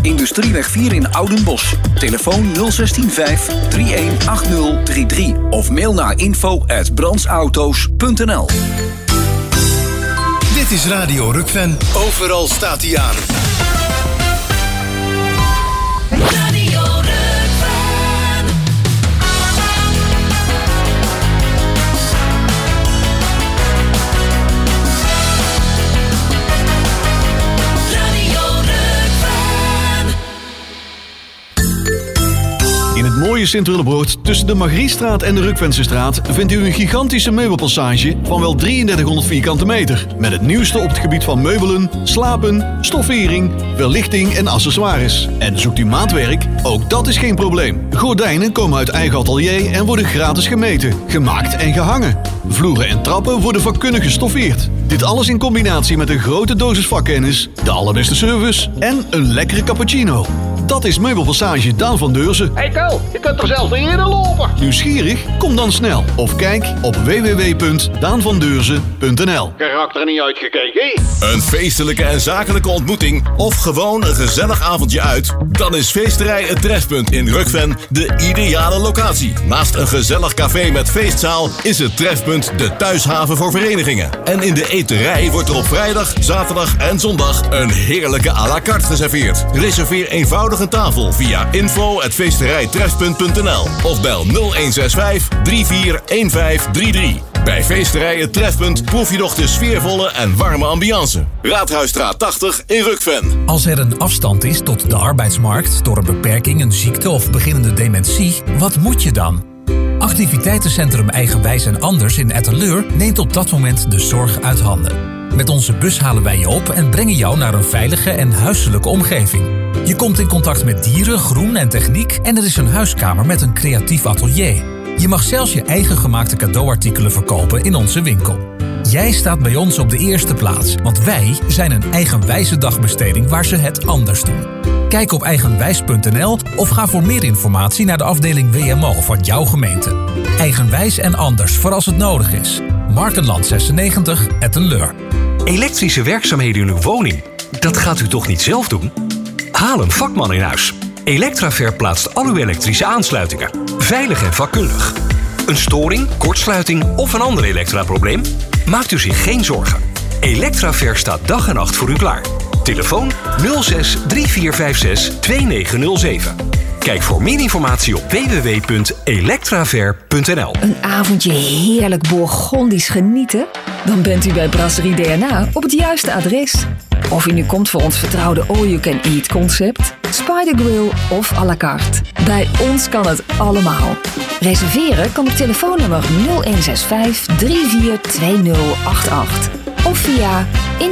Industrieweg 4 in Oudenbosch. Telefoon 016 318033 of mail naar info@brandsauto's.nl. Dit is Radio Rukven. Overal staat hij aan. Radio Rukven. In het mooie Sint-Willebroord, tussen de Margriestraat en de Rukvensestraat, vindt u een gigantische meubelpassage van wel 3300 vierkante meter. Met het nieuwste op het gebied van meubelen, slapen, stoffering, verlichting en accessoires. En zoekt u maatwerk? Ook dat is geen probleem. Gordijnen komen uit eigen atelier en worden gratis gemeten, gemaakt en gehangen. Vloeren en trappen worden vakkundig gestoffeerd. Dit alles in combinatie met een grote dosis vakkennis, de allerbeste service en een lekkere cappuccino. Dat is Meubelpassage Daan van Deurzen. Hey Ko, je kunt er zelfs niet eerder lopen. Nieuwsgierig? Kom dan snel of kijk op www.daanvandeurzen.nl. Geraakt er niet uitgekeken? Een feestelijke en zakelijke ontmoeting of gewoon een gezellig avondje uit? Dan is Feesterij Het Trefpunt in Rukven de ideale locatie. Naast een gezellig café met feestzaal is het Trefpunt de thuishaven voor verenigingen. En in de eterij wordt er op vrijdag, zaterdag en zondag een heerlijke à la carte geserveerd. Reserveer eenvoudig een tafel via info@feesterijtrefpunt.nl of bel 0165 341533. Bij Feesterij Het Trefpunt proef je nog de sfeervolle en warme ambiance. Raadhuisstraat 80 in Rukven. Als er een afstand is tot de arbeidsmarkt door een beperking, een ziekte of beginnende dementie, wat moet je dan? Activiteitencentrum Eigenwijs en Anders in Etteleur neemt op dat moment de zorg uit handen. Met onze bus halen wij je op en brengen jou naar een veilige en huiselijke omgeving. Je komt in contact met dieren, groen en techniek en er is een huiskamer met een creatief atelier. Je mag zelfs je eigen gemaakte cadeauartikelen verkopen in onze winkel. Jij staat bij ons op de eerste plaats, want wij zijn een eigenwijze dagbesteding waar ze het anders doen. Kijk op eigenwijs.nl of ga voor meer informatie naar de afdeling WMO van jouw gemeente. Eigenwijs en Anders voor als het nodig is. Markenland 96, Etteleur. Elektrische werkzaamheden in uw woning, dat gaat u toch niet zelf doen? Haal een vakman in huis. Elektraver plaatst al uw elektrische aansluitingen. Veilig en vakkundig. Een storing, kortsluiting of een ander elektraprobleem? Maakt u zich geen zorgen. Elektraver staat dag en nacht voor u klaar. Telefoon 06 3456 2907. Kijk voor meer informatie op www.elektraver.nl. Een avondje heerlijk Bourgondisch genieten? Dan bent u bij Brasserie DNA op het juiste adres. Of u nu komt voor ons vertrouwde all-you-can-eat concept, Spider Grill of à la carte. Bij ons kan het allemaal. Reserveren kan op telefoonnummer 0165 342088 of via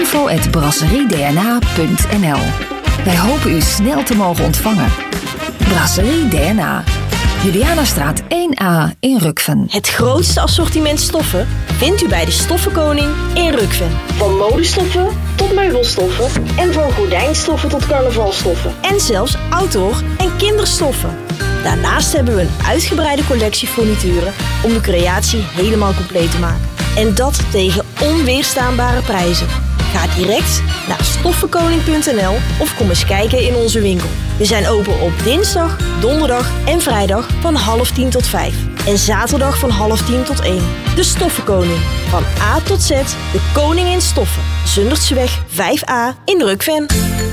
info@brasseriedna.nl. Wij hopen u snel te mogen ontvangen. Brasserie DNA. Julianastraat 1A in Rukven. Het grootste assortiment stoffen vindt u bij de Stoffenkoning in Rukven. Van modestoffen tot meubelstoffen en van gordijnstoffen tot carnavalstoffen. En zelfs outdoor- en kinderstoffen. Daarnaast hebben we een uitgebreide collectie furnituren om de creatie helemaal compleet te maken. En dat tegen onweerstaanbare prijzen. Ga direct naar stoffenkoning.nl of kom eens kijken in onze winkel. We zijn open op dinsdag, donderdag en vrijdag van 9:30 tot 5. En zaterdag van 9:30 tot 1. De Stoffenkoning. Van A tot Z, de koning in stoffen. Zundertseweg 5A in Rukven.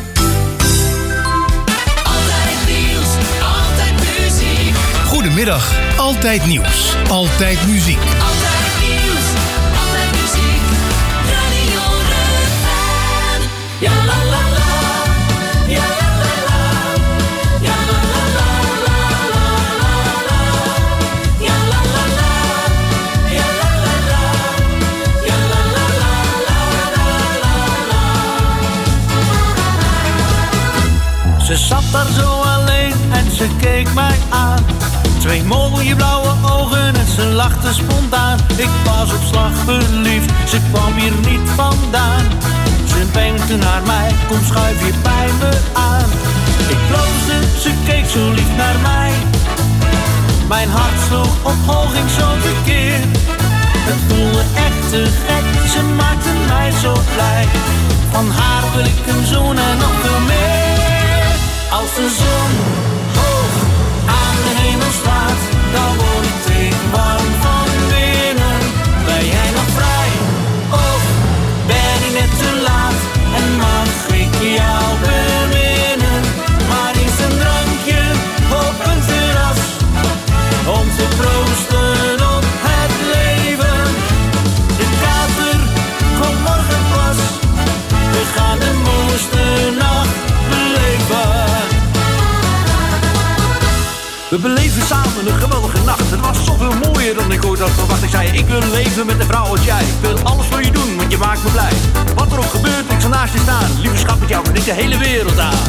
Altijd nieuws, altijd muziek. Goedemiddag, altijd nieuws, altijd muziek. Altijd nieuws, altijd muziek. Radio Rukven. Ja la la la. Ja la la la. Ja la la la la la la la. Ja la la la. Ja la la la. Ja la la la la la la. Ze zat daar zo alleen en ze keek mij aan. Twee mooie blauwe ogen en ze lachte spontaan. Ik was op slag verliefd, ze kwam hier niet vandaan. Ze wenkte naar mij, kom schuif je bij me aan. Ik bloosde, ze keek zo lief naar mij. Mijn hart sloeg op hol, ging zo tekeer. Het voelde echt te gek, ze maakte mij zo blij. Van haar wil ik een zoen en nog veel meer. de zon hoog aan de hemel staat, dan word ik warm van binnen. Ben jij nog vrij? Of ben ik net te laat? En mag ik jou beminnen? Maar is een drankje op een terras om te proosten op het leven. De kater komt morgen pas, we gaan de mooiste nacht beleven. We beleven samen een geweldige nacht. Het was zoveel mooier dan ik ooit had verwacht. Ik zei, ik wil leven met een vrouw als jij. Ik wil alles voor je doen, want je maakt me blij. Wat er ook gebeurt, ik zal naast je staan. Lieve schat, met jou kan ik de hele wereld aan.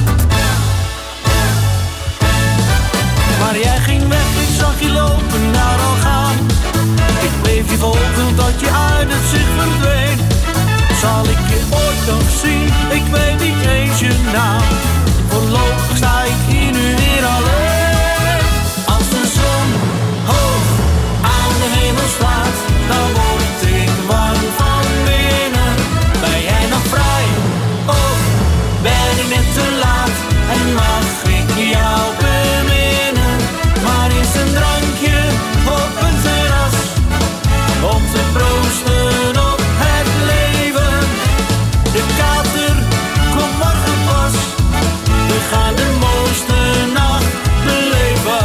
Maar jij ging weg, ik zag je lopen, naar al gaan. Ik bleef je volgen tot je uit het zicht verdween. Zal ik je ooit nog zien? Ik weet niet eens je naam. Voorlopig sta ik hier nu weer alleen. Als de zon hoog aan de hemel staat, dan word ik warm van binnen. Ben jij nog vrij? Of ben ik net te laat? En mag ik jou beminnen? Maar is een drankje op een terras om te proosten op het leven. De kater komt morgen pas, we gaan de mooiste nacht beleven.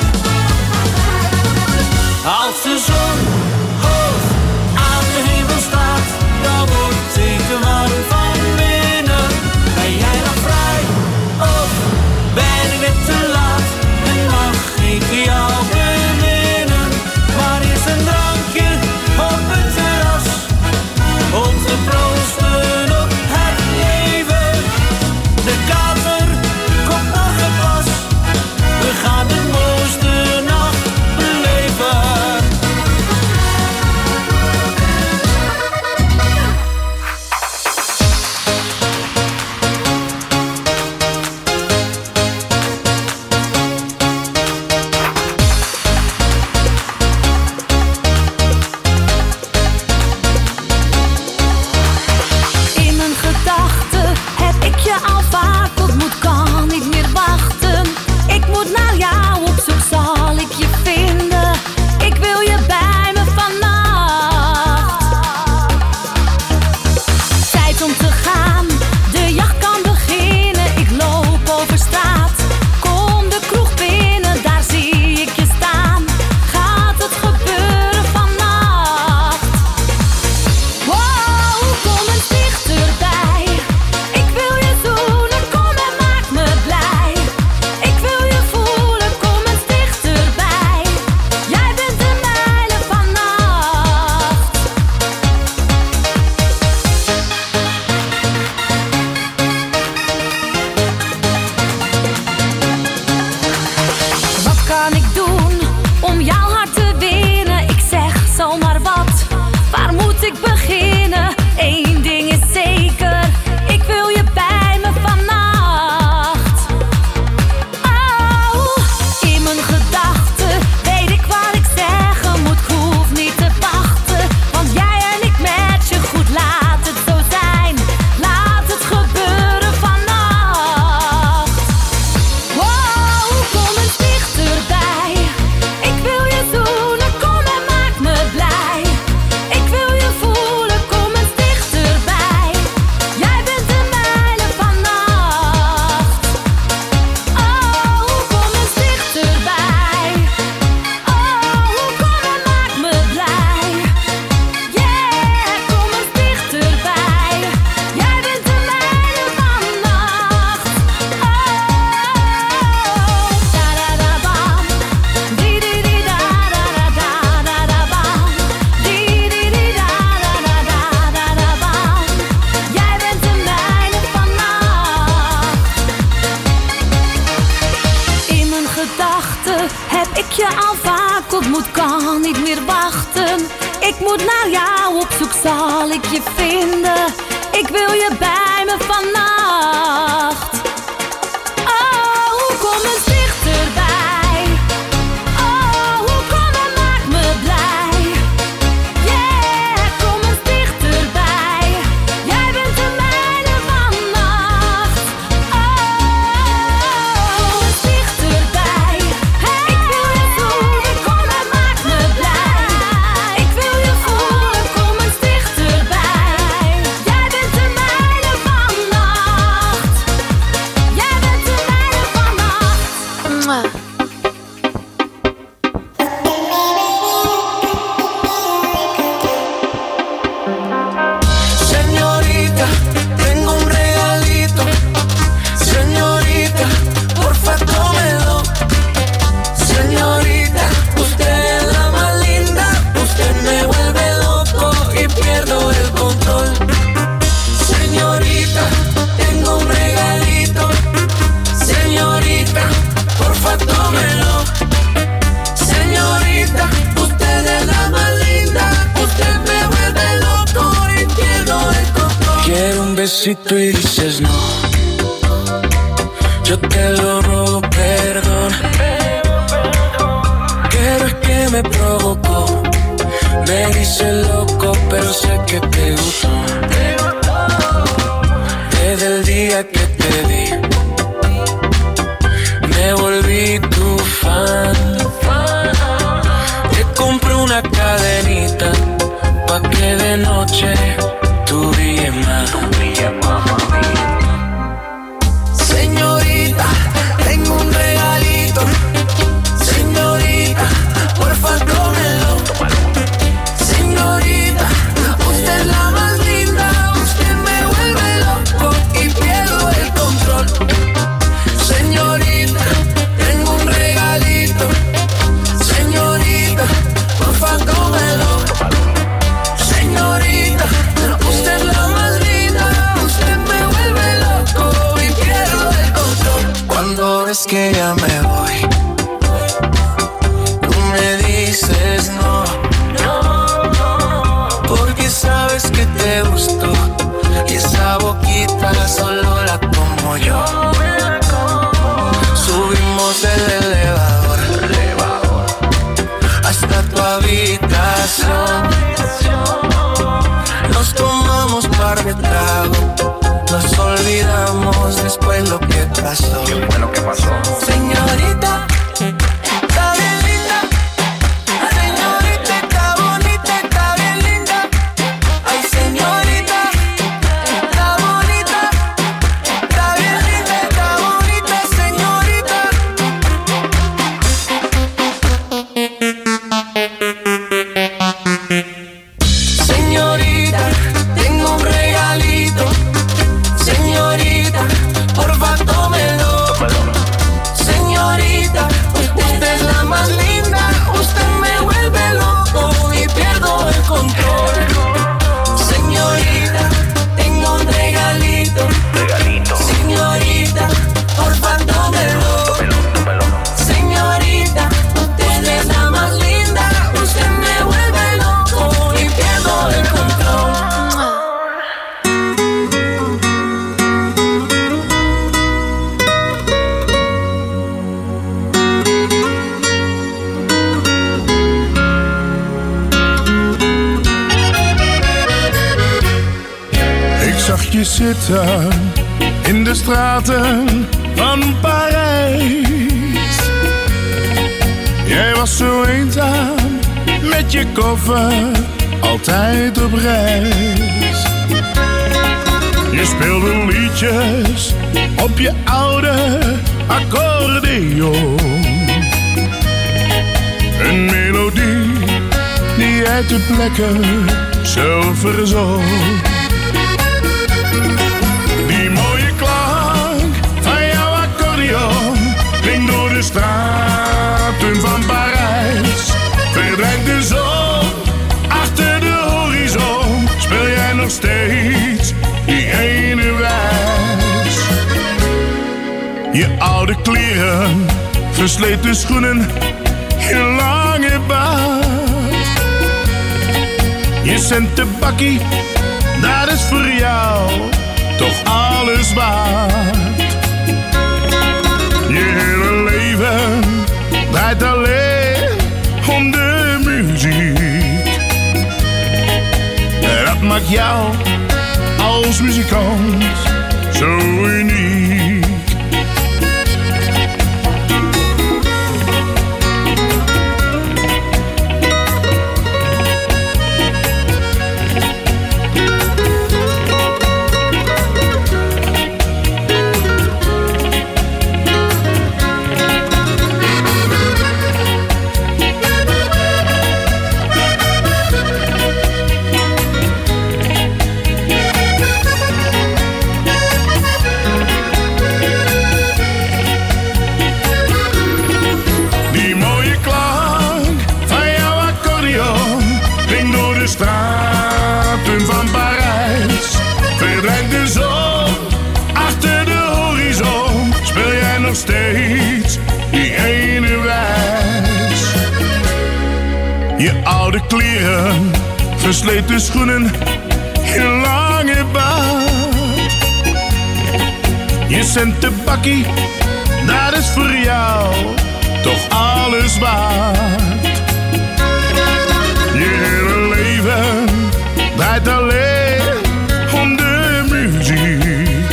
Als de zon hoog aan de hemel staat, dan word ik warm van binnen. Ben jij nog vrij? Of ben ik net te laat? En mag ik jou beminnen? Maar is een drankje op het terras om te proosten op het leven. De kater komt morgen pas, we gaan de mooiste nacht beleven. In mijn gedachten heb ik je al vaak ontmoet, kan niet meer wachten. Ik moet naar jou op zoek, zal ik je vinden? Ik wil je bij me vannacht. Tijd om te gaan, de jacht kan beginnen. Ik loop over straat, kom de kroeg binnen, daar zie ik je staan. Gaat het gebeuren vannacht? Wow, kom eens dichterbij. Ik wil je zoenen, kom en maak me blij. Ik wil je voelen, kom eens dichterbij. Jij bent de mijne vannacht. Wat kan ik doen om jouw hart te winnen? Ik zeg zomaar wat, waar moet ik beginnen? Eén ding is zeker, ik wil je bij me vannacht. Oh, in mijn gedachten weet ik wat ik zeggen moet. Ik hoef niet te wachten, want jij en ik met je goed. Laat het zo zijn, laat het gebeuren vannacht. Wow, kom eens dichterbij. Ik wil je zoenen, kom en maak me blij. Ik wil je voelen, kom eens dichterbij. Jij bent de mijne vannacht. Oh, kom eens dichterbij. Oh, kom en maak me blij. Yeah, kom eens dichterbij. Jij bent de mijne vannacht. Oh, da da da bam, di di di da da da da da bam, di di di da da da da da bam. Jij bent de mijne vannacht. In mijn gedachten heb ik je al vaak ontmoet, kan niet meer wachten. Ik moet naar jou op zoek, zal ik je vinden? Ik wil je bij me vannacht. Oh, kom eens dichterbij. Oh, kom en maak me blij. Yeah, kom eens dichterbij. Jij bent de mijne vannacht. Oh, Señorita, tengo un regalito. Señorita, porfa tómelo. Señorita, usted es la más linda. Usted me vuelve loco y pierdo el control. Señorita, tengo un regalito. Señorita, porfa tómelo. Señorita, usted es la más linda. Usted me vuelve loco y pierdo el control. Quiero un besito y dices no. Yo te lo robo, perdón. Quiero es que me provocó. Me dice loco, pero sé que te gustó. Desde el día que te vi, me volví tu fan. Te compré una cadenita pa' que de noche tú brilles más. Señorita, tengo un regalito. Señorita, porfa tómelo. Señorita, usted es la más linda. Usted me vuelve loco y pierdo el control. Señorita, tengo un regalito. Señorita, porfa tómelo. Señorita, usted es la más linda. Usted me vuelve loco y pierdo el control. Cuando ves que ya me voy, tú me dices no. Porque sabes que te gustó y esa boquita solo la como yo. Subimos el elevador hasta tu habitación. Nos tomamos par de tragos, nos olvidamos después lo que pasó. ¿Qué fue lo que pasó? Señorita, está bien linda. Señorita, está bonita, está bien linda. Ay, señorita, está bonita. Está bien linda, está bonita, señorita. Señorita, tengo un regalito. Señorita, porfa tómelo. Señorita, usted es la más linda. Usted me vuelve loco y pierdo el control. Señorita, tengo un regalito. Señorita, porfa tómelo. Señorita, usted es la más linda. Usted me vuelve loco y pierdo el control. Ik zag je zitten in de straten van Parijs. Jij was zo eenzaam met je koffer, altijd op reis. Je speelde liedjes op je oude accordeon. Een melodie die jij ter plekke zelf verzon. Die mooie klank van jouw accordeon klinkt door de straten van Parijs. Verdwijnt de zon achter de horizon, speel jij nog steeds die ene wijs. Je oude kleren, versleten schoenen, je lange baard. Je centenbakkie, dat is voor jou toch alles waard. Je hele leven draait alleen om de muziek. Dat maakt jou als muzikant zo uniek. nog steeds die ene wijs. Je oude kleren, versleten schoenen, je lange baard. Je centenbakkie, dat is voor jou toch alles waard. Je hele leven draait alleen om de muziek.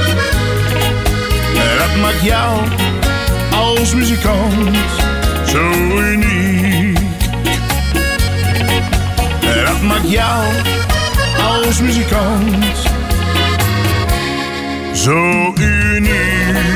Dat maakt jou als muzikant zo uniek. Dat maakt jou als muzikant zo uniek.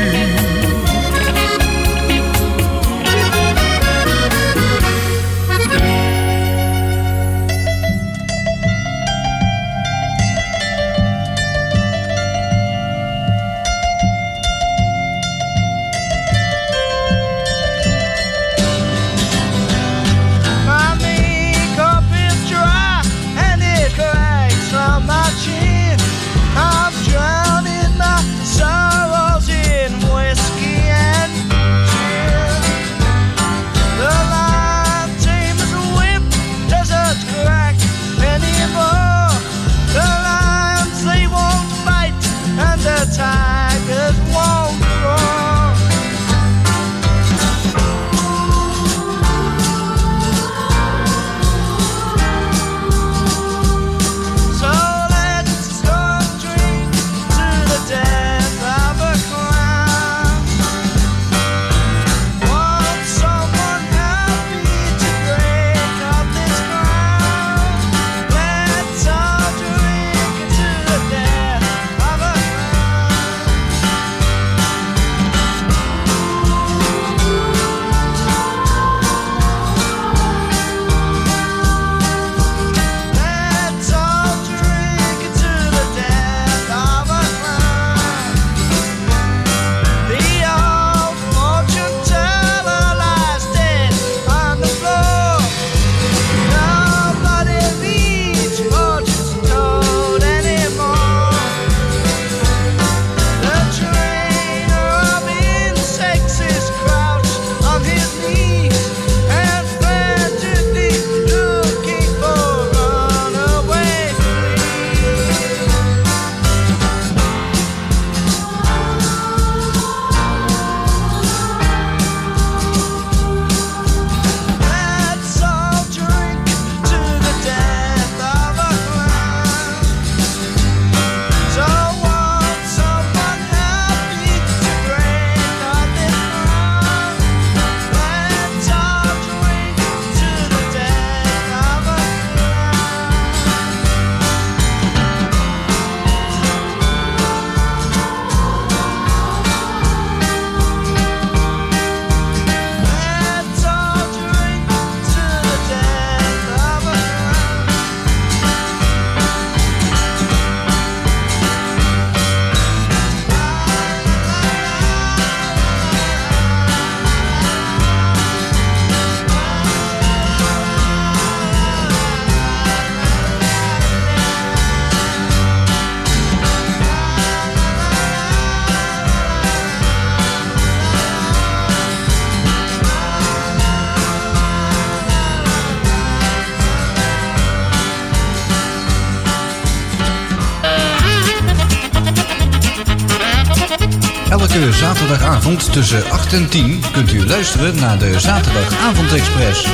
Elke zaterdagavond tussen 8 en 10 kunt u luisteren naar de Zaterdagavondexpress.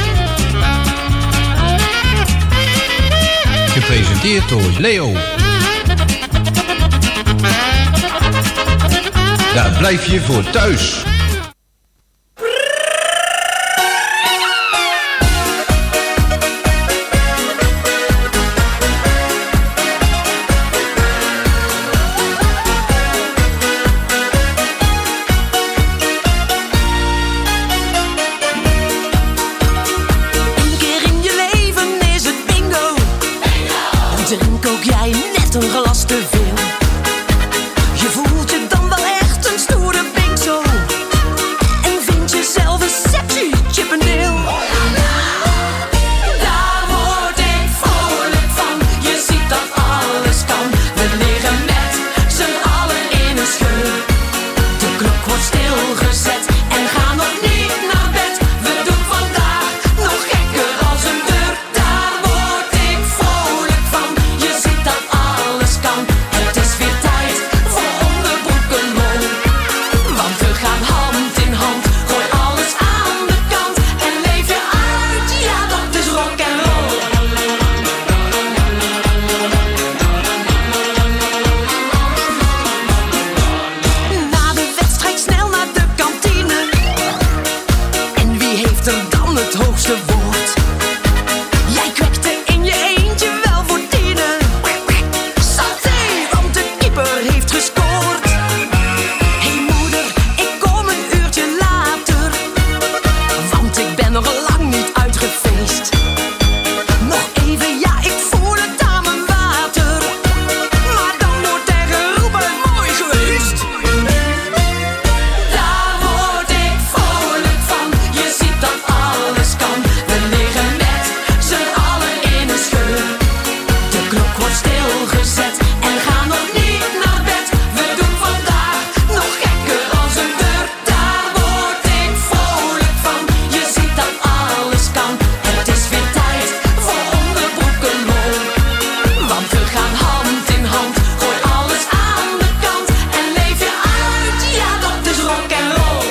Gepresenteerd door Leo. Daar blijf je voor thuis. Een glas te veel. Je voelt je dan wel echt een stoere pink zo. stilgezet en ga nog niet naar bed. We doen vandaag nog gekker als een deur. Daar word ik vrolijk van. Je ziet dat alles kan. Het is weer tijd voor onderbroekenlol. Want we gaan hand in hand. Gooi alles aan de kant en leef je uit. Ja, dat is rock and roll. Na de wedstrijd snel naar de kantine. En wie heeft er dan het hoogste woord? Jij kwekte in je eentje wel voor tienen. Santé, want de keeper heeft gescoord. Hey moeder, ik kom een uurtje later. Want ik ben nog lang niet uitgefeest. Nog even, ja, ik voel het aan mijn water. Maar dan wordt er geroepen, mooi geweest. Daar word ik vrolijk van. Je ziet dat alles kan. We liggen met z'n allen in een scheur. De klok wordt stilgezet en gaan nog niet naar bed. We doen vandaag nog gekker als een deur. Daar word ik vrolijk van. Je ziet dat alles kan. Het is weer tijd voor onderbroekenlol. Want we gaan hand in hand. Gooi alles aan de kant en leef je uit. Ja, dat is rock and roll.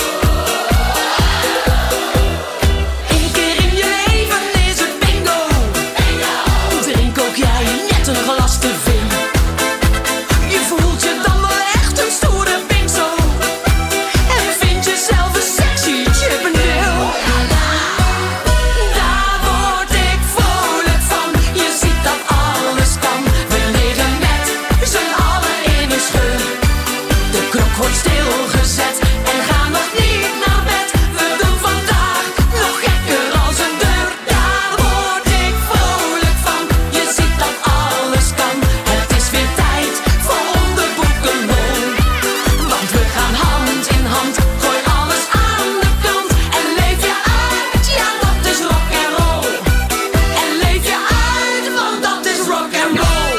Eén keer in je leven is het bingo. Drink ook jij net een glas te veel. Je voelt je dan wel echt een stoere pinkso. En vind jezelf een sexy Chippendale. Daar word ik vrolijk van. Je ziet dat alles kan. We liggen met z'n allen in een scheur. De klok wordt stilgezet en gaan nog niet naar bed. We doen vandaag nog gekker als een deur. Daar word ik vrolijk van. Je ziet dat alles kan. Het is weer tijd voor onderbroekenlol. Want we gaan hand in hand. Gooi alles aan de kant en leef je uit. Ja, dat is rock and roll. En leef je uit, want dat is rock and roll.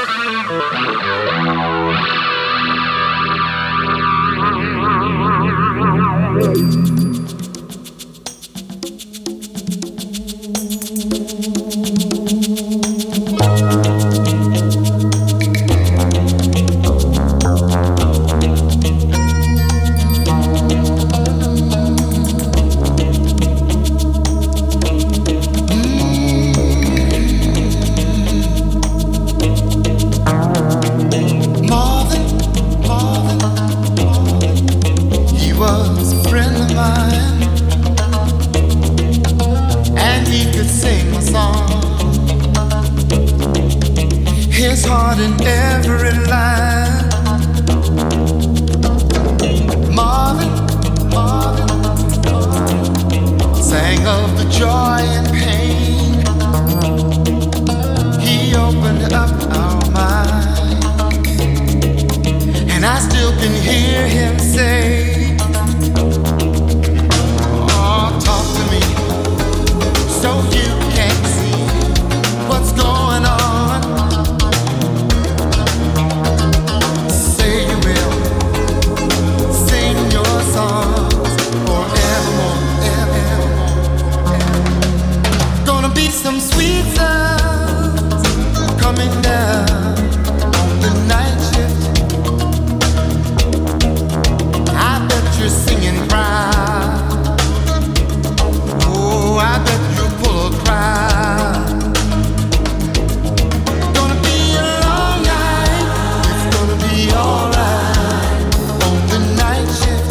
He was a friend of mine, and he could sing a song. His heart in every line. Marvin sang of the joy and pain. He opened up our mind, and I still can hear him say, oh, talk to me so you can see what's going on. Say you will sing your songs forevermore, evermore. Gonna be some sweet sounds coming down on the night shift. I bet you're singing proud. Oh, I bet you pull a crowd. Gonna be a long night. It's gonna be alright on the night shift.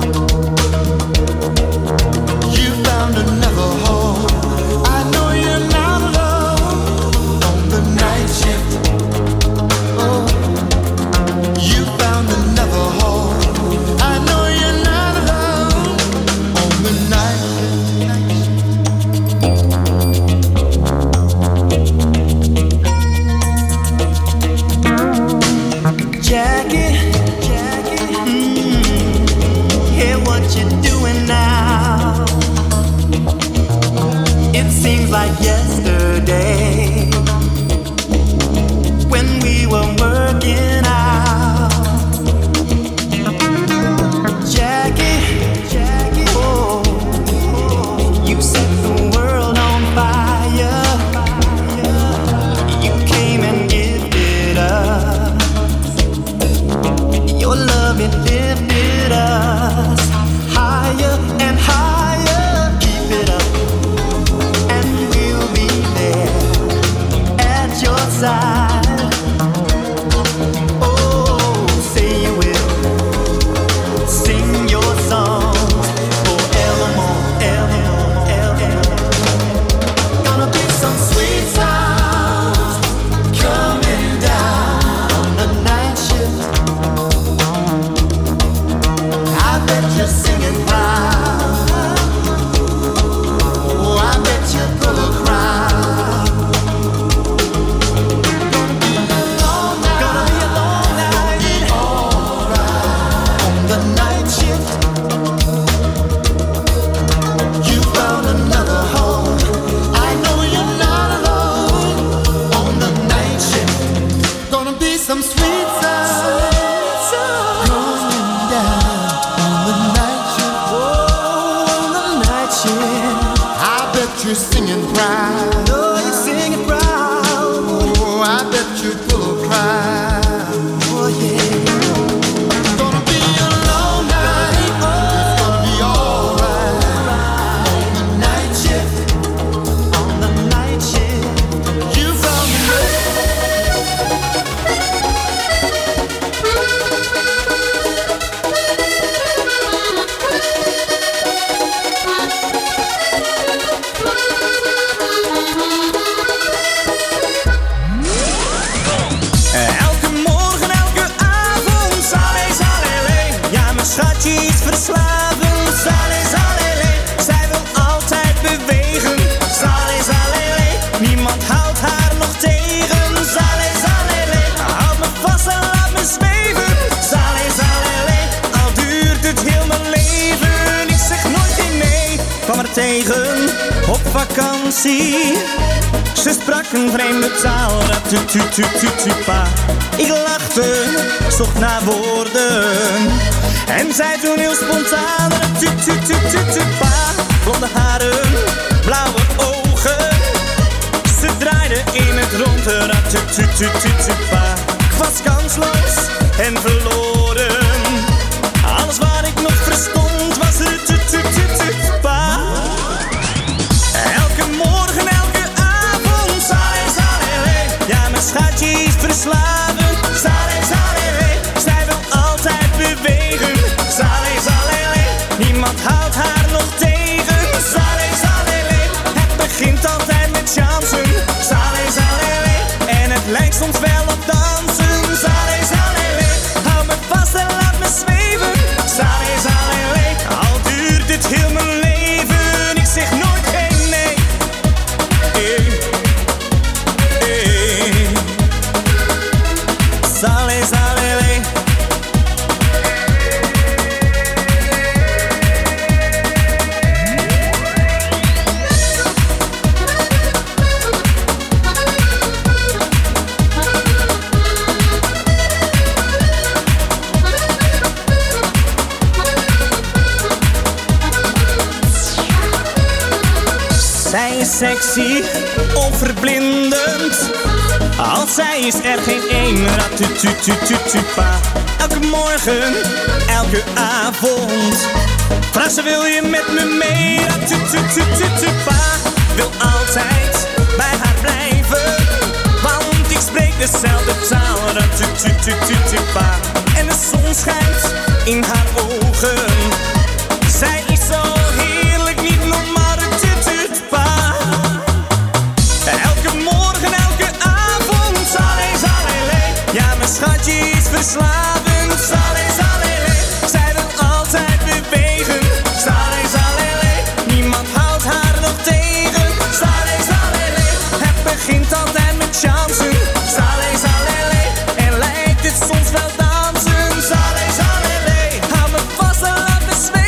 You found another home. I know you're not alone on the night shift. Oh, you found another home. I know you're not alone on the night shift. Jackie, hear what you're doing now. It seems like yesterday when we were working out. Jackie, bet you're singing proud. Oh, I bet you're full of crowd. Gonna be a long night. Alright. On the night shift, you found another home. I know you're not alone. On the night shift, gonna be some sweet sound. You're singing proud. Oh, you're singing proud. Oh, I bet you're full of pride. Oh, yeah. It's gonna be a long night. It's gonna be alright. On the night shift. On the night shift. You found the schatje iets verslavend, salé, salé, zij wil altijd bewegen, salé, salé, niemand houdt haar nog tegen, salé, salé, houd me vast en laat me zweven, salé, salé, al duurt het heel mijn leven, ik zeg nooit geen nee, kwam er tegen, op vakantie. Ze sprak een vreemde taal, ratututututupa. Ik lachte, zocht naar woorden. En zei toen heel spontaan, ratututututupa. Blonde haren, blauwe ogen. Ze draaide in het rond, ratututututupa. Ik was kansloos en verloren. Alles wat ik nog verstond was ratututututupa. Elke morgen, elke avond, salé, salé, ja, mijn schatje is verslavend, salé, salé, zij wil altijd bewegen, salé, salé, niemand houdt haar nog tegen, salé, salé, het begint altijd met chansen, salé, salé, en het lijkt soms wel op dansen, salé, salé, hou me vast en laat me zweven, salé, salé, al duurt het heel mijn leven, ik zeg nooit geen nee. Salé, salé, zij is sexy, onverblindend. Als zij is er geen één, ratututututupa. Elke morgen, elke avond. Vraag ze, wil je met me mee, ratututututupa. Wil altijd bij haar blijven, want ik spreek dezelfde taal, ratututututupa. En de zon schijnt in haar ogen. Zij is zo heerlijk, niet normaal, ratututupa. Elke morgen, elke avond, salé, salé, ja, mijn schatje is verslavend, salé, salé, zij wil altijd bewegen, salé, salé, niemand houdt haar nog tegen, salé, salé, het begint altijd met chansen, salé, salé, en lijkt het soms wel dansen, salé, salé, hou me vast en laat me zweven.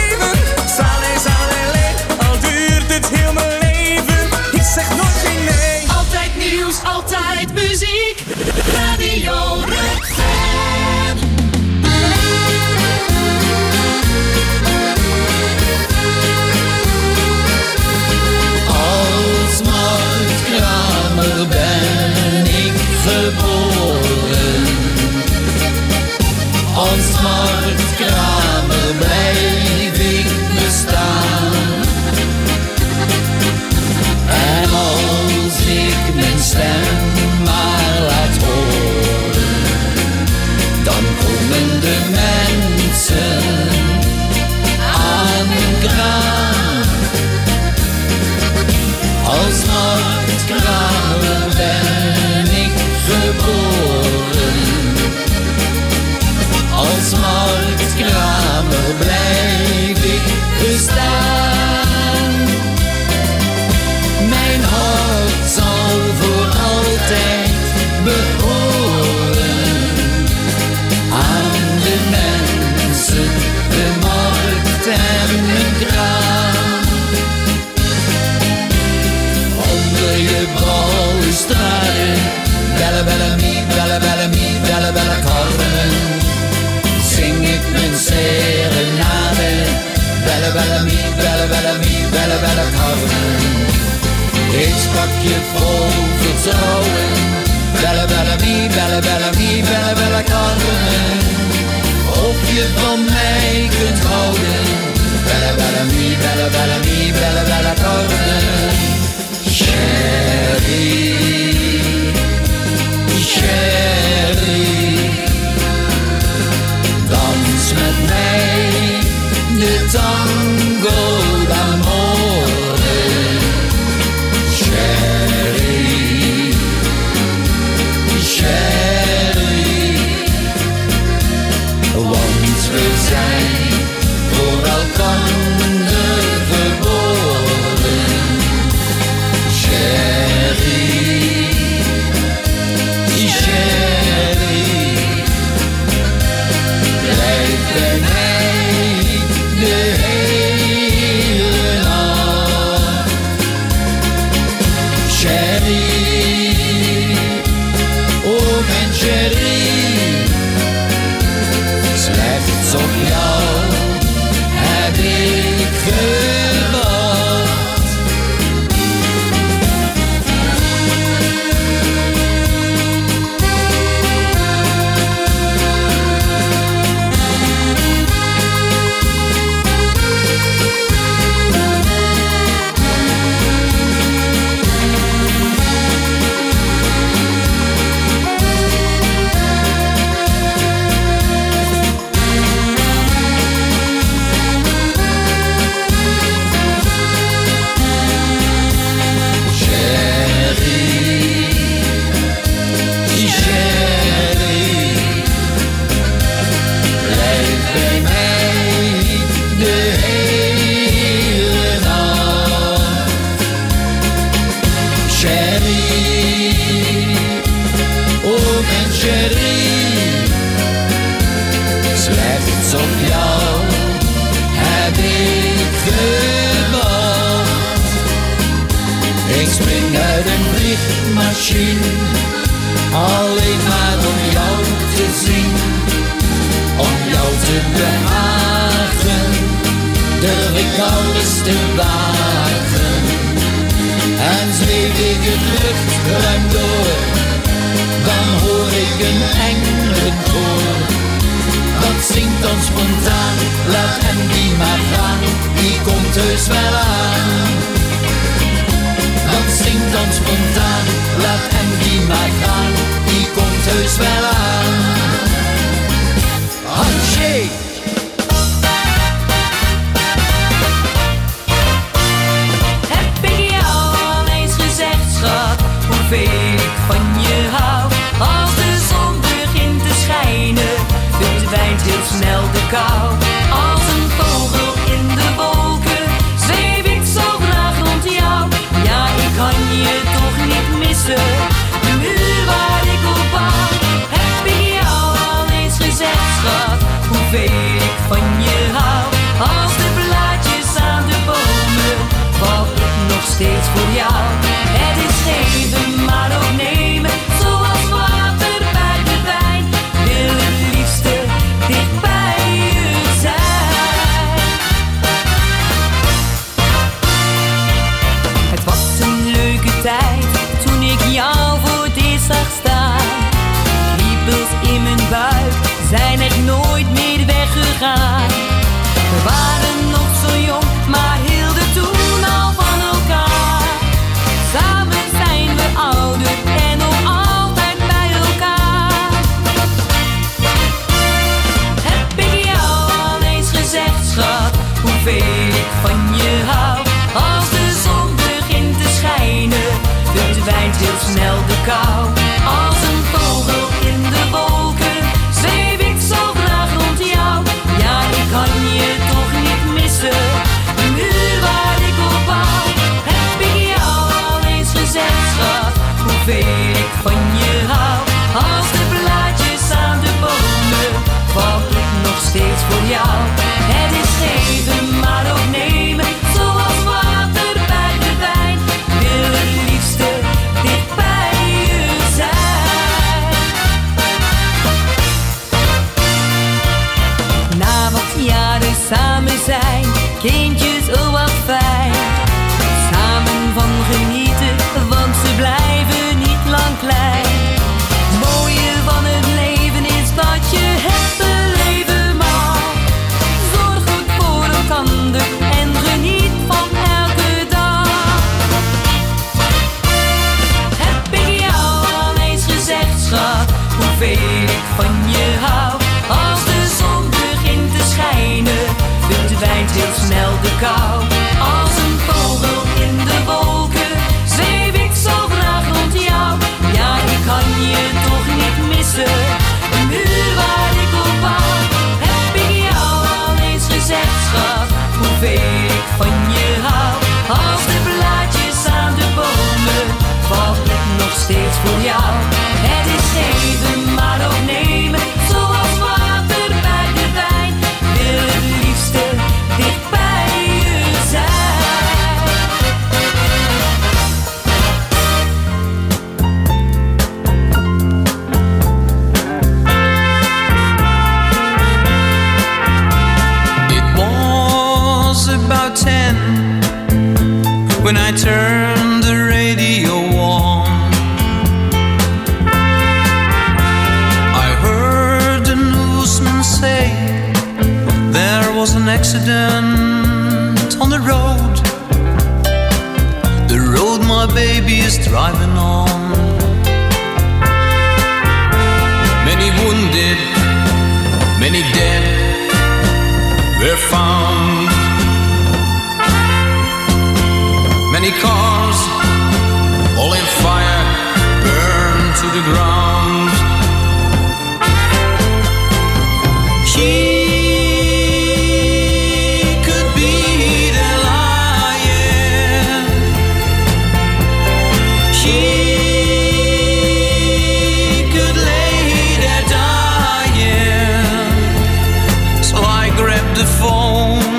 bella mi, bella bella mi, bella bella Carmen. Ik sprak je vol vertrouwen. Bella bella mi, bella bella mi, bella bella Carmen. Of je van mij kunt houden. Bella bella mi, bella bella mi, bella bella Carmen. Chérie, chérie, dans met mij de tango d'amore. Chérie, chérie, want we zijn voor elkander geboren. Chérie, chérie, blijf bij mij de hele nacht. Chérie, oh mijn chérie, slechts op jou heb ik gewacht. Slechts op jou heb ik gewacht. Ik spring uit een vliegmachine, alleen maar om jou te zien. Om jou te behagen, durf ik alles te wagen. En zweef ik het luchtruim door, dan hoor ik een engelenkoor. Dat zingt dan spontaan, laat hem die maar gaan, die komt heus wel aan. Dat zingt dan spontaan, laat hem die maar gaan, die komt heus wel aan. Handshake! Heb ik jou al eens gezegd, schat, hoeveel ik van je hou? Als de zon begint te schijnen, verdwijnt heel snel de kou. Als een vogel in de wolken, zweef ik zo graag rond jou. Ja, ik kan je toch niet missen, de muur waar ik op bouw. Heb ik jou al eens gezegd, schat, hoeveel ik van je hou? Als de blaadjes aan de bomen, val ik nog steeds voor jou. Het is geven, maar ook nemen, zoals water bij de wijn. Wil het liefste dicht bij je zijn. Het was een leuke tijd toen ik jou voor het eerst zag staan. Kriebels in mijn buik zijn er nooit meer weggegaan. We waren nog zo jong, maar hielden toen al van elkaar. Samen zijn we ouder en nog altijd bij elkaar. Heb ik jou al eens gezegd, schat, hoeveel ik van je hou? Als de zon begint te schijnen, verdwijnt heel snel de kou. Als een vogel in de wolken, zweef ik zo graag rond jou. Ja, ik kan je toch niet missen, de muur waar ik op bouw. Heb ik jou al eens gezegd, schat, hoeveel ik van je hou? Als de blaadjes aan de bomen, val ik nog steeds voor jou. Het is geven, maar ook nemen, zoals water bij de wijn. Wil het liefste dicht bij je zijn. snel de kou. Als een vogel in de wolken zweef ik zo graag rond jou. Ja, ik kan je toch niet missen, een muur waar ik op bouw. Heb ik jou al eens gezegd, schat, hoeveel ik van je hou. Als de blaadjes aan de bomen, val ik nog steeds voor jou. Het is geven, maar ook nemen, zoals water bij de wijn. Wil het liefste dicht bij je zijn. It was about 10 when I turned the radio on. I heard the newsman say there was an accident on the road. The road my baby is driving on. Many wounded, many dead were found. Many cars, all in fire, burned to the ground. She could be the lion. She could lay there dying. So I grabbed the phone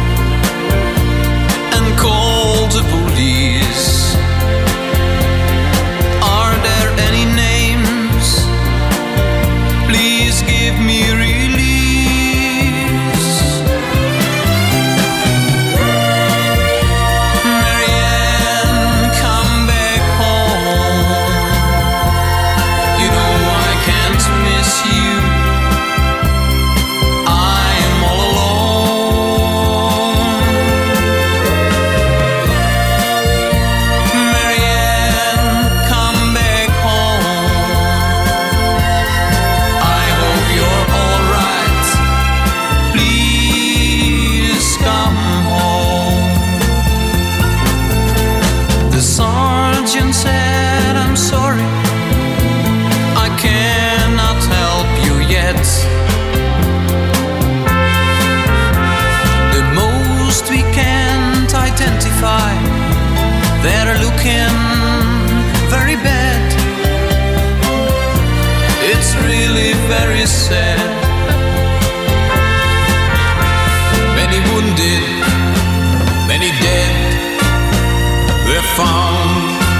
and called the police. Are there any names? Please give me release. Marianne, come back home. You know I can't miss you. I am all alone. Marianne, come back home. I hope you're all right. Please come home. The sergeant said, I'm sorry, I cannot help you yet. The most we can't identify, they're looking very bad. It's really very sad. Many wounded, many dead were found.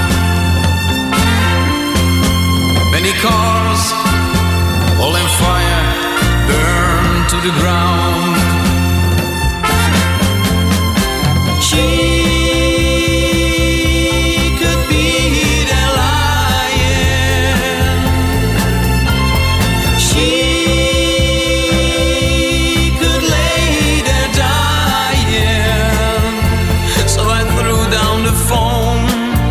Many cars, all in fire, burned to the ground. She could be the lion. She could lay there dying. So I threw down the phone,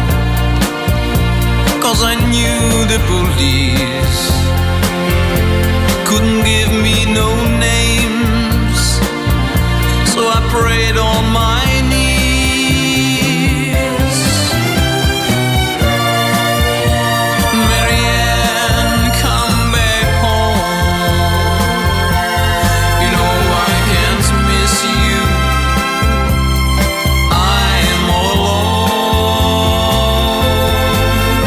'cause I knew the police couldn't give me no names. So I prayed on my knees. Marianne, come back home. You know I can't miss you. I am all alone.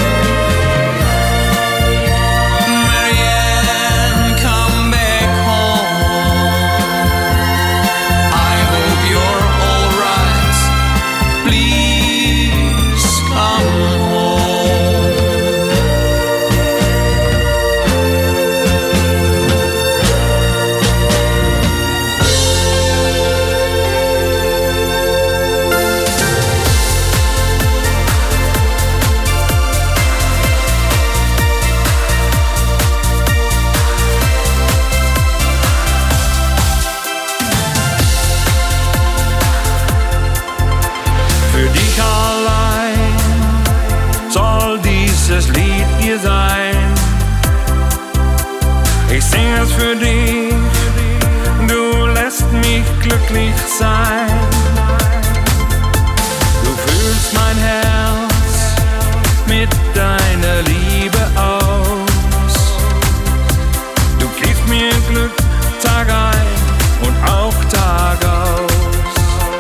Marianne, come back home. I hope you're all right. Please come home. Für dich allein soll dieses Lied hier sein. Ich sing es für dich, du lässt mich glücklich sein. Du füllst mein Herz mit deiner Liebe aus. Du gibst mir Glück Tag ein und auch Tag aus.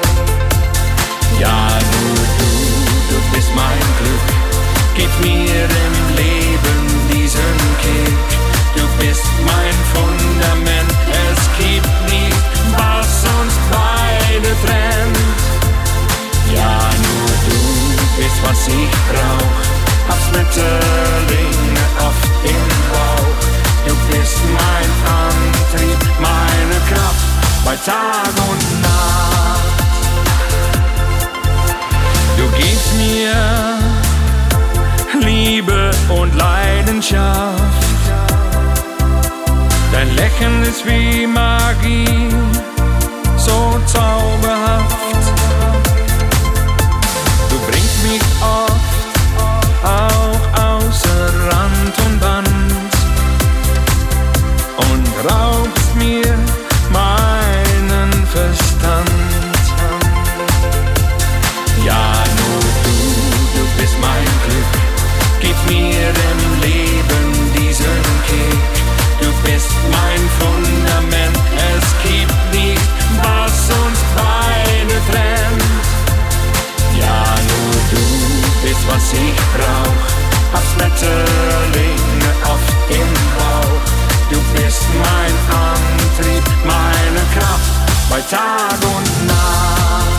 Ja, nur du bist mein Glück. Gib mir im Leben diesen Kick. Du bist mein Fundament. Es gibt nicht, was uns beide trennt. Ja, nur du bist, was ich brauch. Hab Schmetterlinge oft im Bauch. Du bist mein Antrieb, meine Kraft bei Tag und Nacht. Du gibst mir Liebe und Leidenschaft. Dein Lächeln ist wie Magie, so zauberhaft. Du bringst mich oft auch außer Rand und Band und raubst mir meinen Verstand. Ja, nur du bist mein Glück. Gib mir im Leben diesen Kick. Du bist mein Fundament. Es gibt nicht, was uns beide trennt. Ja, nur du bist, was ich brauch. Hab Schmetterlinge oft im Bauch. Du bist mein Antrieb, meine Kraft bei Tag und Nacht.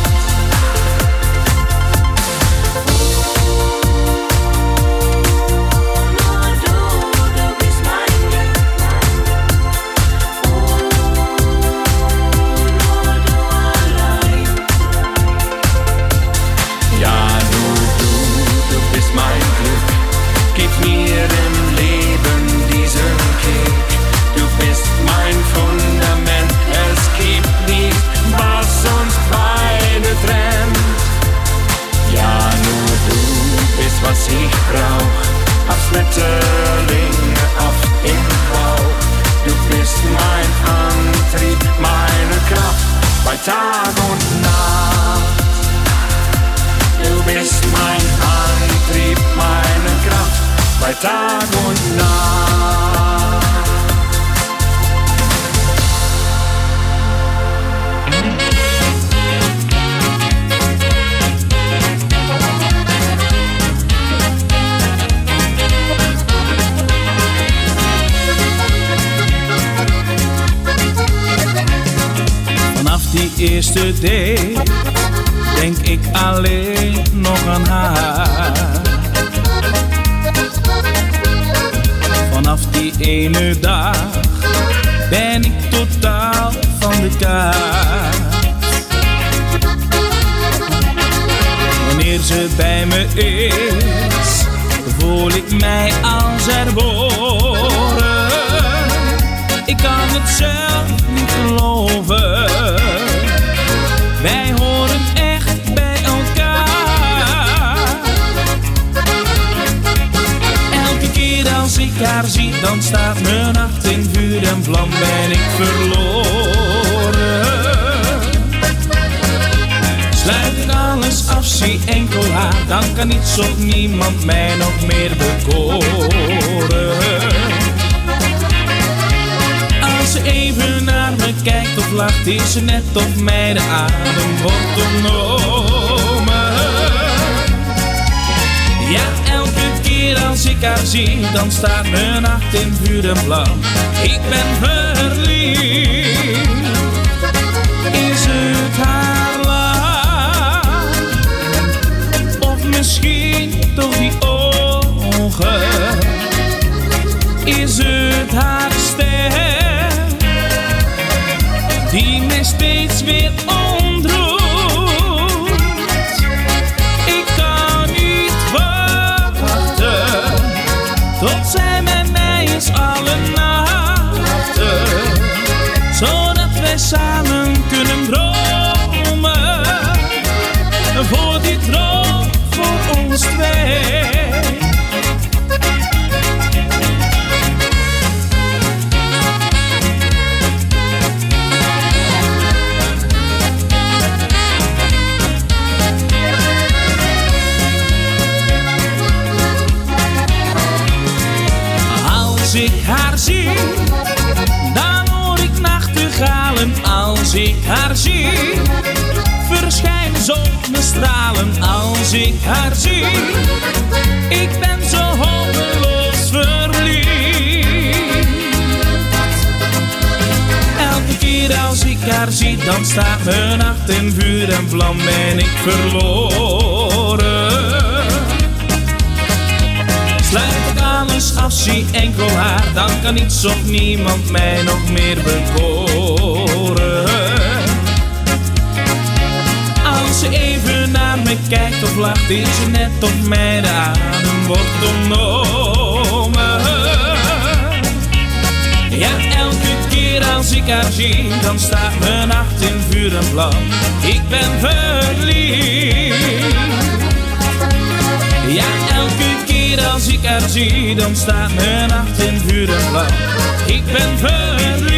Gib mir im Leben diesen Kick. Du bist mein Fundament. Es gibt nicht, was uns beide trennt. Ja, nur du bist, was ich brauch. Hab Schmetterlinge oft im Bauch. Du bist mein Antrieb, meine Kraft bei Tag und Nacht. Du bist mein Antrieb, meine Kraft bei Tag und Nacht. Vanaf die eerste date denk ik alleen nog aan haar. Vanaf die ene dag ben ik totaal van de kaart. Wanneer ze bij me is, voel ik mij als herboren. Ik kan het zelf niet geloven. Wij horen echt bij elkaar. Elke keer als ik haar zie, dan staat mijn hart in vuur en vlam. Ben ik verloren. Sluit ik alles af, zie enkel haar, dan kan niets of niemand mij nog meer bekoren. Als ze even naar me kijkt of lacht, is ze net of mij de adem wordt ontnomen. Ja, elke keer als ik haar zie, dan staat mijn hart in vuur en vlam. Ik ben verliefd. Is het haar lach? Of misschien toch die ogen? Is het haar stem die mij steeds weer ontroert? Ik kan niet wachten tot zij bij mij is alle nachten, zodat wij samen kunnen dromen voor die droom voor ons twee. ik haar zie. Ik ben zo hopeloos verliefd. Elke keer als ik haar zie, dan staat mijn hart in vuur en vlam en ik verloren. Sluit ik alles af, zie enkel haar, dan kan niets of niemand mij nog meer bekoren. Als ze even naar me kijkt of lacht, is het net of mij de adem wordt ontnomen. Ja, elke keer als ik haar zie, dan staat mijn hart in vuur en vlam. Ik ben verliefd. Ja, elke keer als ik haar zie, dan staat mijn hart in vuur en vlam. Ik ben verliefd.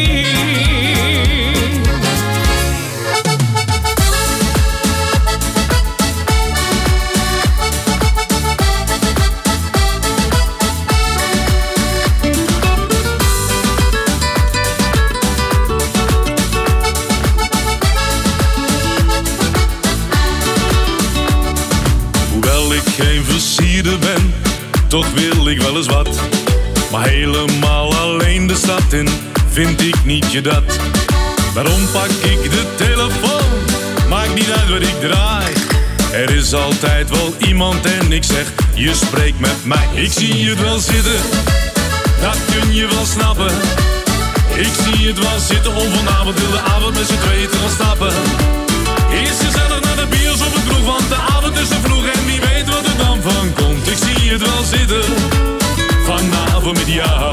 Geen versierde ben, toch wil ik wel eens wat. Maar helemaal alleen de stad in, vind ik niet je dat. Daarom pak ik de telefoon, maakt niet uit wat ik draai. Er is altijd wel iemand en ik zeg, je spreekt met mij. Ik zie het wel zitten, dat kun je wel snappen. Ik zie het wel zitten om vanavond wil de avond met z'n tweeën te gaan stappen. Eerst gezellig naar de bios op het kroeg, want de avond is te vroeg en wie weet wat er dan van komt. Ik zie het wel zitten, vanavond met jou.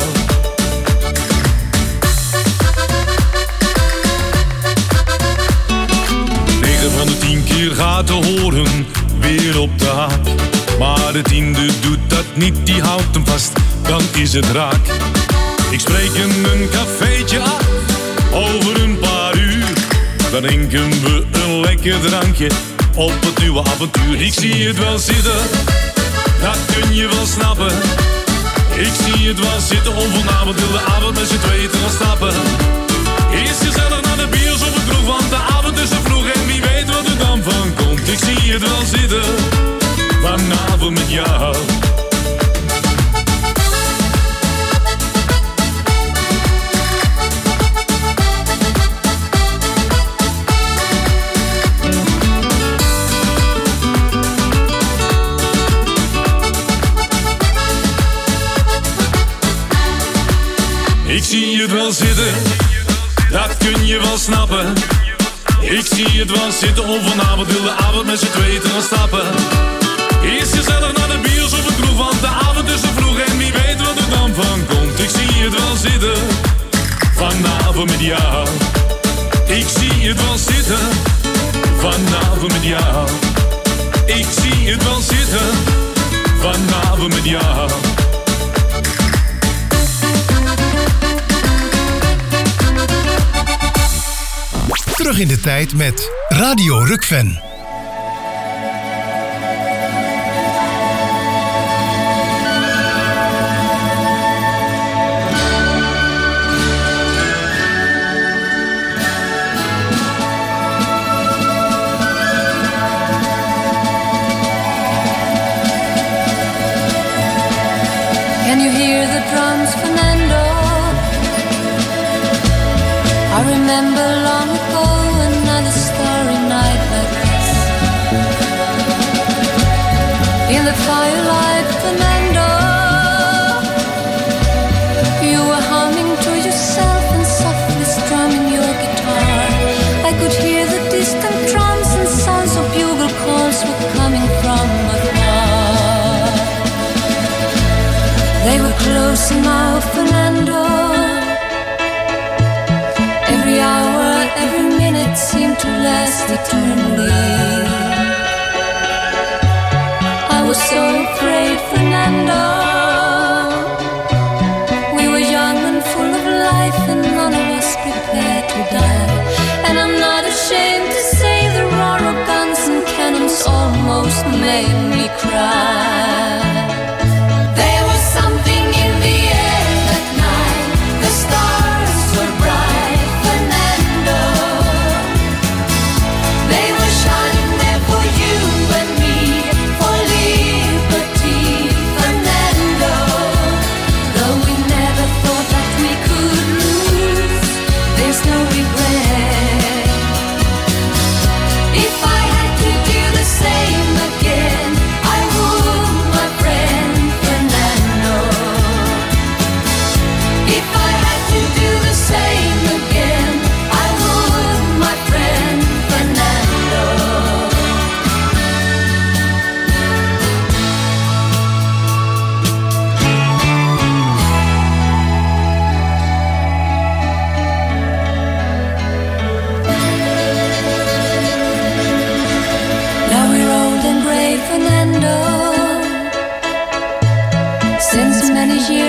Negen van de 10 keer gaat de horen weer op de haak. Maar de 10e doet dat niet, die houdt hem vast, dan is het raak. Ik spreek hem een cafeetje af, over een paar uur. Dan drinken we een lekker drankje op het nieuwe avontuur. Ik zie het wel zitten, dat kun je wel snappen. Ik zie het wel zitten om vanavond de avond met z'n tweeën te gaan stappen. Eerst gezellig naar de bios op het kroeg, want de avond is te vroeg en wie weet wat er dan van komt. Ik zie het wel zitten, vanavond met jou. Ik zie het wel zitten, dat kun je wel snappen. Ik zie het wel zitten om vanavond de avond met z'n tweeën te gaan stappen. Eerst gezellig naar de bios op het kroeg, want de avond is te vroeg en wie weet wat er dan van komt. Ik zie het wel zitten, vanavond met jou. Ik zie het wel zitten, vanavond met jou. Ik zie het wel zitten, vanavond met jou. Terug in de tijd met Radio Rukven. Can you hear the drums, Fernando? I remember long ago another starry night like this. In the firelight, Fernando, you were humming to yourself and softly strumming your guitar. I could hear the distant drums and sounds of bugle calls were coming from afar. They were close now, Fernando. Every hour, every minute seemed to last eternally. I was so afraid, Fernando. We were young and full of life and none of us prepared to die. And I'm not ashamed to say the roar of guns and cannons almost made me cry. There was something in the air that night. The stars were bright, Fernando. They were shining there for you and me.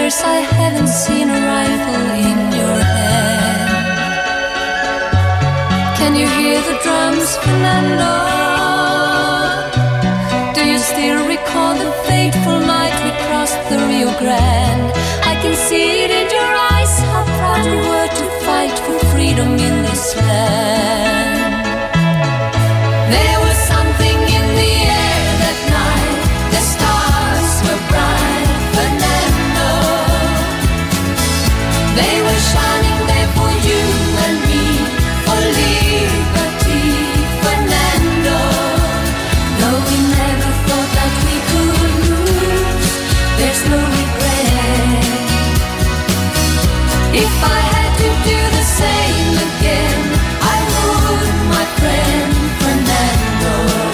years I haven't seen a rifle in your hand. Can you hear the drums, Fernando? Do you still recall the fateful night we crossed the Rio Grande? I can see it in your eyes, how proud you were to fight for freedom in this land. There was something in the air that night, the stars were bright, Fernando. They were shining there for you and me, for liberty, Fernando. Though we never thought that we could lose, there's no regret. If I had to do the same again, I would, my friend Fernando.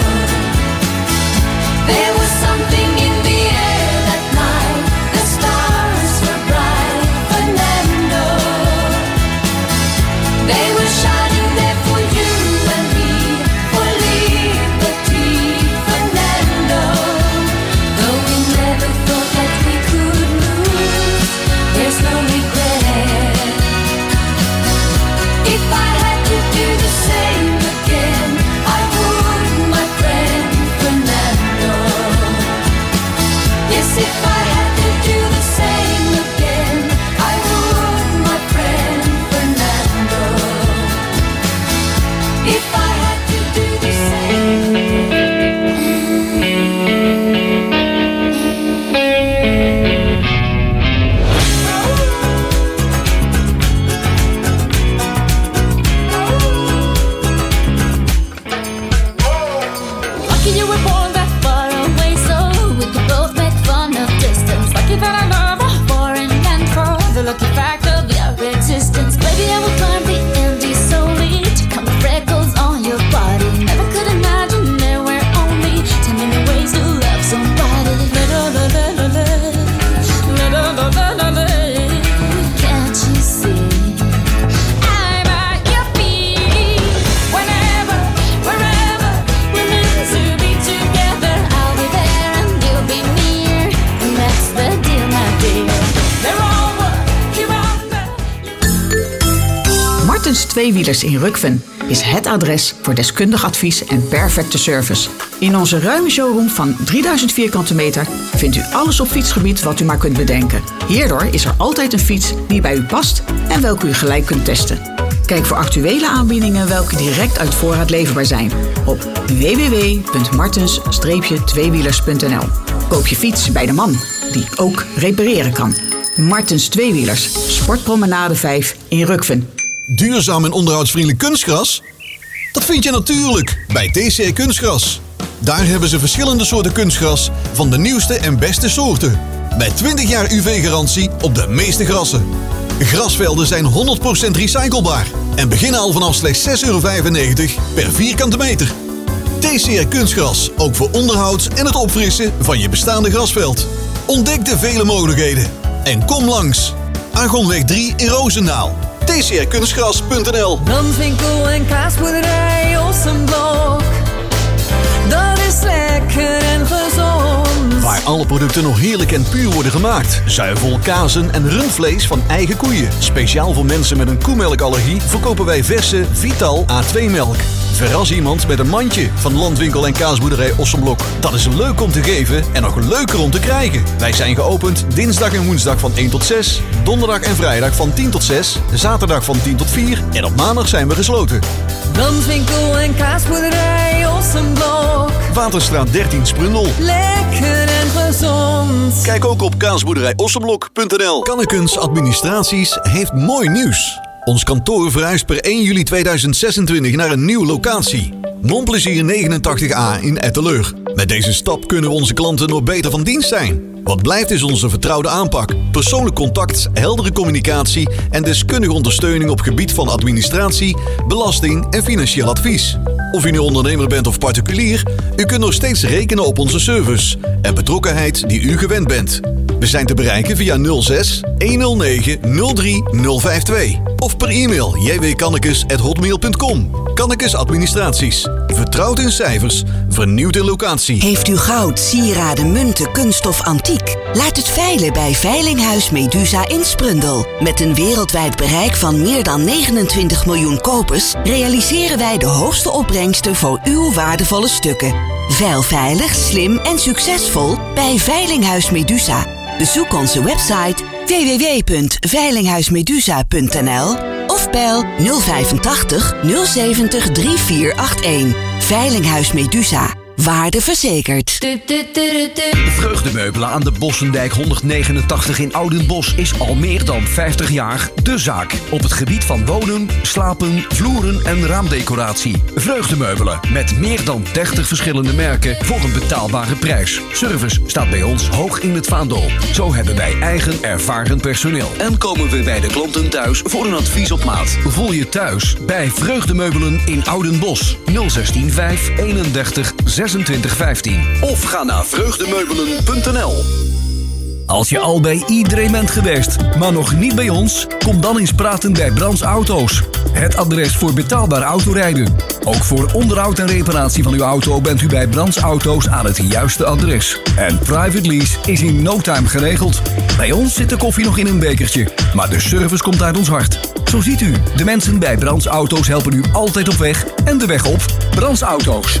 There was something in the air that night, the stars were bright, Fernando. They were shining there for you and me, for liberty, Fernando. Though we never thought that we could lose, there's no regret. If I had to do the same again, I would, my friend Fernando. Yes, if I had to do the same again, I would, my friend Fernando. If I had to do the Lucky you were born that far away, so we could both make fun of distance. Lucky that I love a foreign land, for the lucky fact of your existence. Baby, I will climb the Andes solely to count the freckles on your body. Never could imagine there were only 10 million ways to love somebody. Can't you see? I'm at your feet. Whenever, wherever, we're meant to be together. I'll be there and you'll be near, and that's the deal, my dear. They're all what you want. Martens Tweewielers in Rukven is het adres voor deskundig advies en perfecte service. In onze ruime showroom van 3000 vierkante meter vindt u alles op fietsgebied wat u maar kunt bedenken. Hierdoor is er altijd een fiets die bij u past en welke u gelijk kunt testen. Kijk voor actuele aanbiedingen welke direct uit voorraad leverbaar zijn op www.martens-tweewielers.nl. Koop je fiets bij de man die ook repareren kan. Martens Tweewielers, Sportpromenade 5 in Rukven. Duurzaam en onderhoudsvriendelijk kunstgras? Dat vind je natuurlijk bij TCR Kunstgras. Daar hebben ze verschillende soorten kunstgras van de nieuwste en beste soorten. Met 20 jaar UV-garantie op de meeste grassen. Grasvelden zijn 100% recyclebaar en beginnen al vanaf slechts €6,95 per vierkante meter. TCR Kunstgras, ook voor onderhoud en het opfrissen van je bestaande grasveld. Ontdek de vele mogelijkheden en kom langs. Argonweg 3 in Roosendaal. TCRkunstgras.nl. Landwinkel en kaasboerderij Ossenblok. Dat is lekker en gezond. Waar alle producten nog heerlijk en puur worden gemaakt. Zuivel, kazen en rundvlees van eigen koeien. Speciaal voor mensen met een koemelkallergie verkopen wij verse Vital A2-melk. Verras iemand met een mandje van Landwinkel en kaasboerderij Ossenblok. Dat is leuk om te geven en nog leuker om te krijgen. Wij zijn geopend dinsdag en woensdag van 1 tot 6. Donderdag en vrijdag van 10 tot 6. Zaterdag van 10 tot 4. En op maandag zijn we gesloten. Landwinkel en kaasboerderij Ossenblok. Waterstraat 13 Sprundel. Lekker en gezond. Kijk ook op kaasboerderijossenblok.nl. Kannekens Administraties heeft mooi nieuws. Ons kantoor verhuist per 1 juli 2026 naar een nieuwe locatie. Montplezier 89A in Etteleur. Met deze stap kunnen we onze klanten nog beter van dienst zijn. Wat blijft is onze vertrouwde aanpak, persoonlijk contact, heldere communicatie en deskundige ondersteuning op gebied van administratie, belasting en financieel advies. Of u nu ondernemer bent of particulier, u kunt nog steeds rekenen op onze service en betrokkenheid die u gewend bent. We zijn te bereiken via 06 109 03 052 Of per e-mail jwkannekes@hotmail.com. Kannekes Administraties. Vertrouwd in cijfers, vernieuwd in locatie. Heeft u goud, sieraden, munten, kunststof, antiek? Laat het veilen bij Veilinghuis Medusa in Sprundel. Met een wereldwijd bereik van meer dan 29 miljoen kopers realiseren wij de hoogste opbrengsten voor uw waardevolle stukken. Veil veilig, slim en succesvol bij Veilinghuis Medusa. Bezoek onze website www.veilinghuismedusa.nl of bel 085 070 3481. Veilinghuis Medusa. Waarde verzekerd. Vreugdemeubelen aan de Bossendijk 189 in Oudenbosch is al meer dan 50 jaar de zaak. Op het gebied van wonen, slapen, vloeren en raamdecoratie. Vreugdemeubelen met meer dan 30 verschillende merken voor een betaalbare prijs. Service staat bij ons hoog in het vaandel. Zo hebben wij eigen ervaren personeel. En komen we bij de klanten thuis voor een advies op maat. Voel je thuis bij Vreugdemeubelen in Oudenbosch. 016 5 31 2615. Of ga naar vreugdemeubelen.nl. Als je al bij iedereen bent geweest, maar nog niet bij ons, kom dan eens praten bij Brands Auto's. Het adres voor betaalbaar autorijden. Ook voor onderhoud en reparatie van uw auto bent u bij Brands Auto's aan het juiste adres. En private lease is in no time geregeld. Bij ons zit de koffie nog in een bekertje, maar de service komt uit ons hart. Zo ziet u, de mensen bij Brands Auto's helpen u altijd op weg en de weg op. Brands Auto's,